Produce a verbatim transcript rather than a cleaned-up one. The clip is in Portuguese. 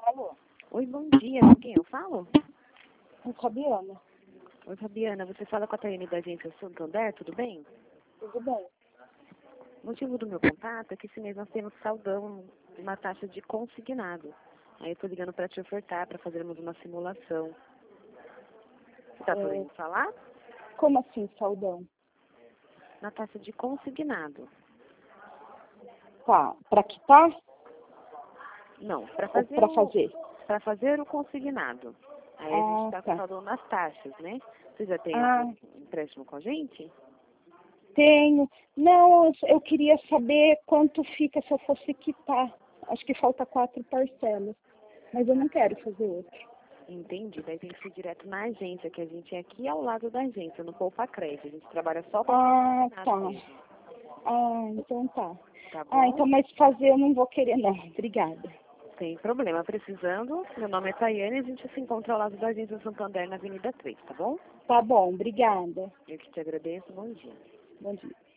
Alô? Oi, bom dia. Com quem eu falo? Com Fabiana. Oi, Fabiana. Você fala com a Taiane da agência Santander, tudo bem? Tudo bem? O motivo do meu contato é que esse mês nós temos saldão de uma taxa de consignado. Aí eu estou ligando para te ofertar, para fazermos uma simulação. Você está É, podendo falar? como assim, saudão? Na taxa de consignado. Tá, pra quitar Não, para ou fazer, pra o- fazer? pra fazer o consignado. Aí a gente Ah, está com tá. saldão nas taxas, né? Você já tem Ah, algum empréstimo com a gente? tenho. Não, eu eu queria saber quanto fica se eu fosse quitar. Acho que falta quatro parcelas. Mas eu não quero fazer outro. Entendi, daí tem que ser direto na agência, que a gente é aqui ao lado da agência, no Poupa Crédito. A gente trabalha só com Ah, consignado tá. mesmo, Ah, então tá. tá Ah, bom? então, mas fazer eu não vou querer, não. Obrigada. Sem problema. Precisando, meu nome é Tayane e a gente se encontra ao lado da agência Santander na Avenida três, tá bom? Tá bom, obrigada. Eu que te agradeço, bom dia. Bom dia.